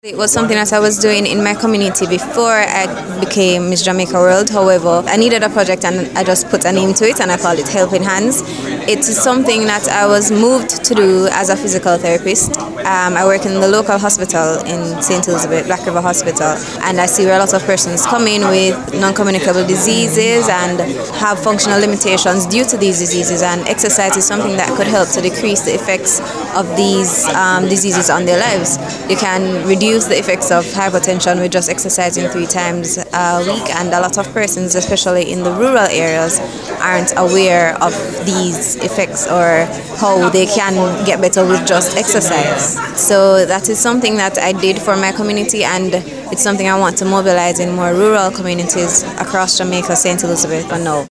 It was something that I was doing in my community before I became Miss Jamaica World. However, I needed a project and I just put a name to it and I called it Helping Hands. It is something that I was moved to do as a physical therapist. I work in the local hospital in St. Elizabeth, Black River Hospital, and I see where a lot of persons come in with non-communicable diseases and have functional limitations due to these diseases, and exercise is something that could help to decrease the effects of these diseases on their lives. You can reduce the effects of hypertension with just exercising 3 times a week, and a lot of persons, especially in the rural areas, aren't aware of these effects or how they can get better with just exercise. So that is something that I did for my community, and it's something I want to mobilize in more rural communities across Jamaica, St. Elizabeth, and now.